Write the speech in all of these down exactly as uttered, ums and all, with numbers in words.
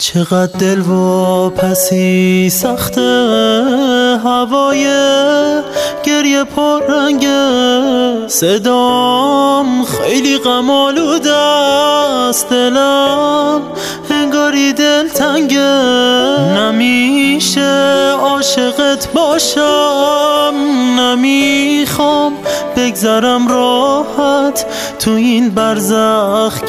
چقدر دل و پسی سخته هوای گریه پر رنگه، صدام خیلی غم آلوده است، دلم انگاری دل تنگه. نمیشه عاشقت باشم، نمیخوام بگذرم راحت، تو این برزخ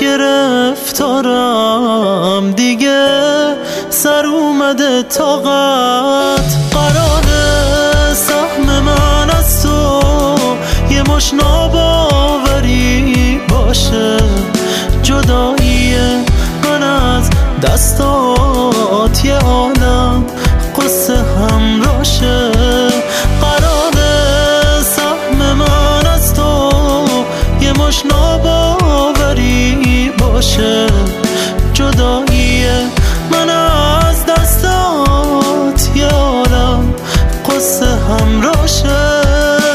گرفتارم، دیگه سر اومده طاقت. قراره سهم من از تو یه مش ناباوری باشه، جدایی من از دستات یه عالم قصه همراشه. قراره سهم من از تو یه مش ناباوری باشه، جدایی من از دستات یه عالم قصه همراشه.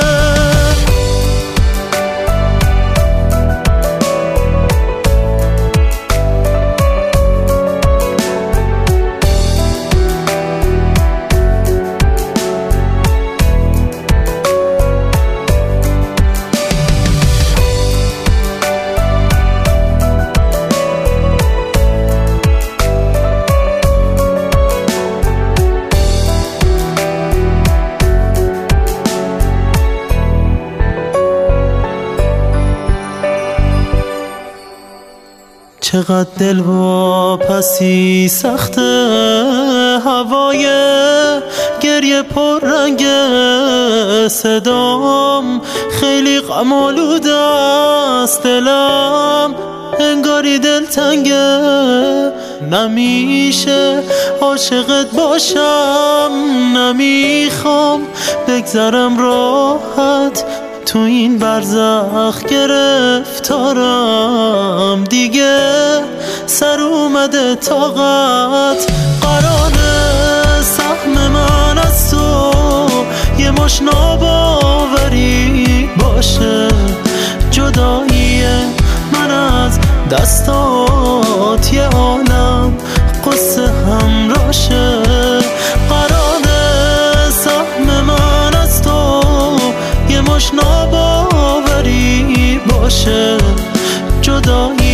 چقدر دل و پسی سخته هوای گریه پر رنگه، صدام خیلی غم آلوده است، دلم انگاری دل تنگه. نمیشه عاشقت باشم، نمیخوام بگذرم راحت، تو این برزخ گرفتارم، دیگه سر اومده طاقت. قراره سهم من از تو یه مش ناباوری باشه، جدایی من از دستات یه عالم قصه همراشه. قراره سهم من از تو یه مش ناباوری باشه، جدایی